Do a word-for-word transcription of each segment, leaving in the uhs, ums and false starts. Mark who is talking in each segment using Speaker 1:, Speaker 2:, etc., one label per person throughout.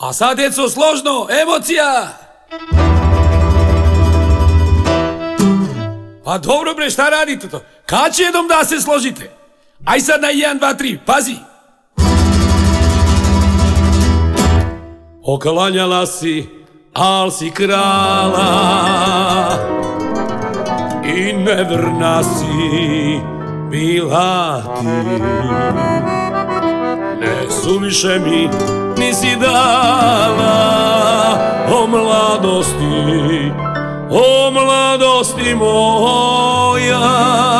Speaker 1: A sad, djeco, složno, emocija! Pa dobro bre, šta radite to? Kad će jednom da se složite? Aj sad na jedan, dva, tri, pazi! Okalanjala si, al si krala i nevrna si bila ti. Ne suviše mi nisi dala o mladosti, o mladosti moja.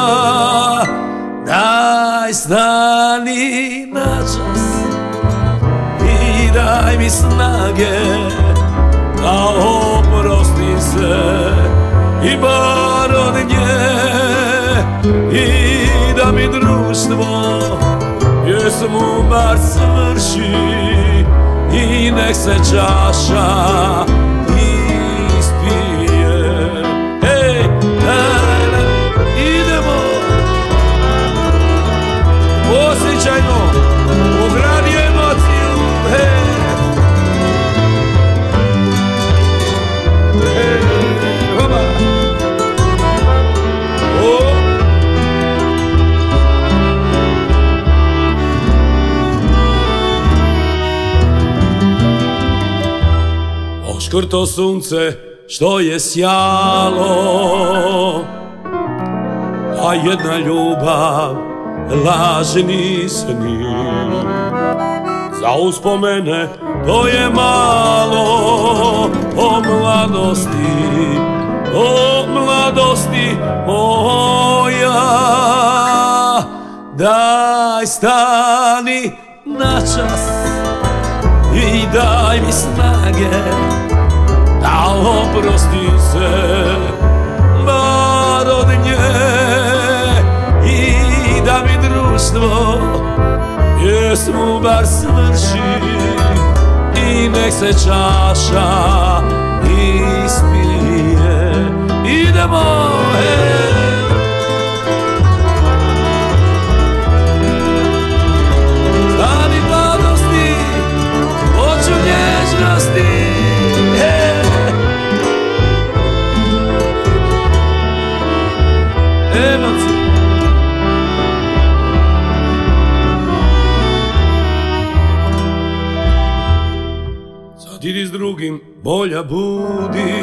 Speaker 1: Daj stani na čas i daj mi snage da oprostim se i bar od nje, i da mi društvo pjesmu bar svrši i nek se čaša ispije. Hej, daj, daj, idemo, osjećajmo, ugradi emociju. Hej, hej, hoba, o. Oškrto sunce što je sjalo, a jedna ljubav lažni sni. Za uspomene to je malo, o mladosti, o mladosti moja. Daj stani na čas i daj mi snage da oprostim se bar od nje, i da mi društvo pjesmu bar svrši i nek se čaša ispije. Idemo, hej! Stani mladosti, hoću nježnosti, hej! Emocije. Sad idi s drugim, bolja budi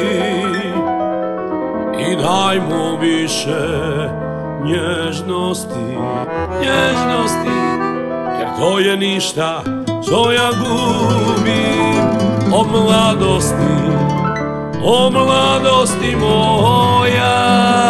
Speaker 1: i daj mu više nježnosti, nježnosti, jer to je ništa što ja gubim. O mladosti, o mladosti moja.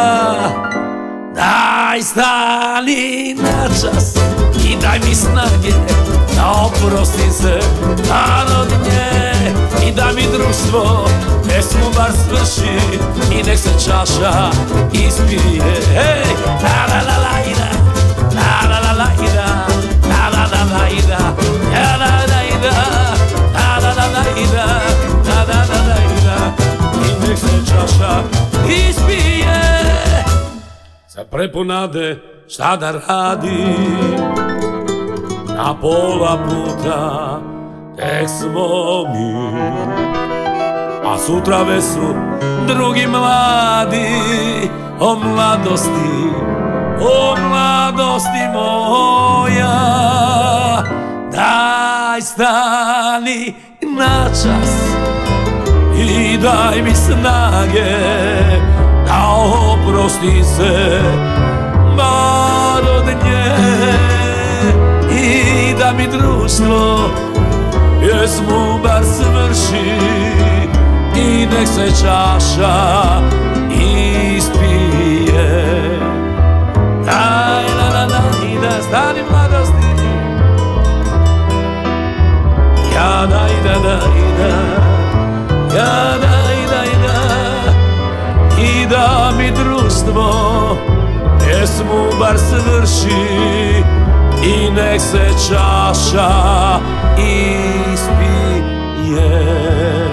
Speaker 1: Daj stani na čas i daj mi snage da oprostim se bar od nje, i da mi društvo pjesmu bar svrši i nek se čaša ispije. Hej, la la la la ida, la la la la ida, la la la la ida, la la la ida, la la la la ida, la la la la ida, i nek se čaša ispije. Za preponade šta da radim, na pola puta tek smo mi, a sutra već su drugi mladi. O mladosti, o mladosti moja. Daj stani na čas i daj mi snage da oprostim se bar od nje, i da mi društvo pjesmu bar svrši i nek se čaša ispije. Daj la la la i da stani mladosti, ja da i da da i da, ja da i da i da, i da mi društvo pjesmu bar svrši i nek se čaša ispije.